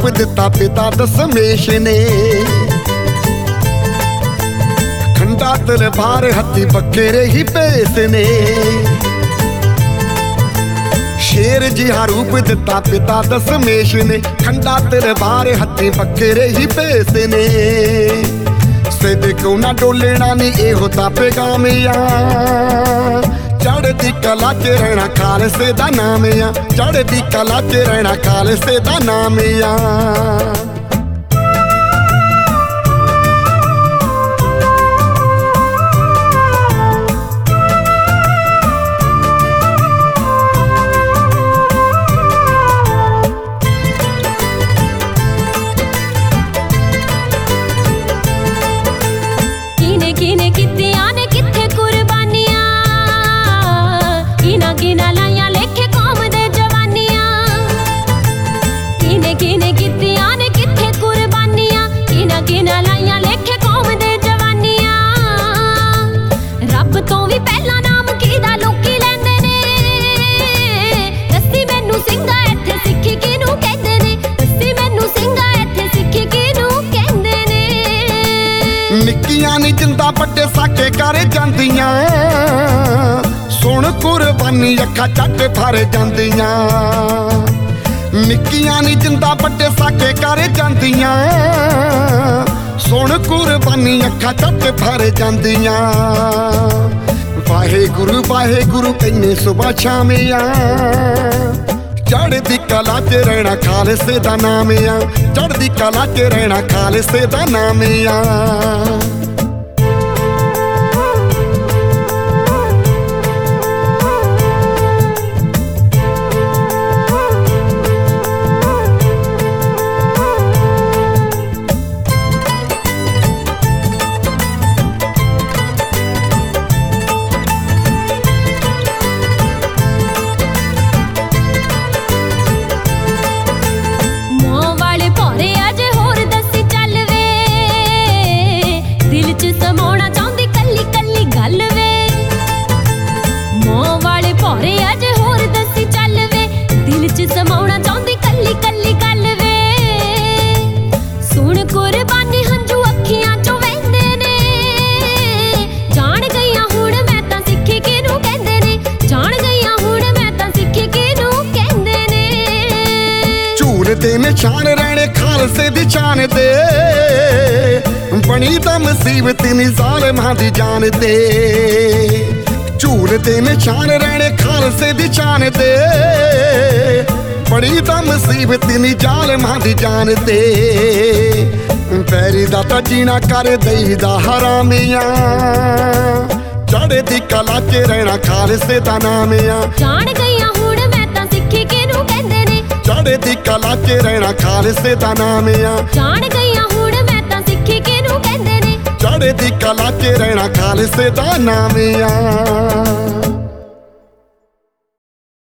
दिता पिता दशमेश ने। खंडा तलवार हथी बखेरे ही भेस ने। शेर जिहा रूप दिता पिता दशमेश ने। खंडा तलवार हथी बखेरे ही भेस ने। सिदक ना डोलना नी एहो ता पैगामिया। चढ़दी कला च रहना खालसे दा नाम आ। चढ़दी कला च रहना खालसे दा नाम आ। निक्कियां नी जिंदा बड़े साके कर जांदियां। सुन कुर्बानी अखा झट भर जांदियां। निक्कियां नी जिंदा बड़े साके कर जांदियां। सुन कुर्बानी अखा झट भर जांदियां। वाहेगुरु वाहेगुरु कहने सुबह शाम आ। चढ़दी कला च रहना खालसे दा नाम आ। चढ़दी कला च रहना खालसे दा नाम आ। दे निशान रहने खालसे दी शान दे। बनी दा मुसीबत नी ज़ालिमां दी जान दे। झूल दे निशान रहने खालसे दी शान दे। बनी दा मुसीबत नी ज़ालिमां दी जान दे। पैरी दा तां जीना कर दई दा हरामिया। चढ़दी कला च रहना खालसे दा नाम आ। जान गईयां हुण मैं तां सिक्खी किनू कहंदे ने। चढ़दी कला च रहना खालसे दा नाम आ। जान गईयां हुण मैं तां सिक्खी किनू कहंदे ने। चढ़दी कला च रहना खालसे दा नाम आ।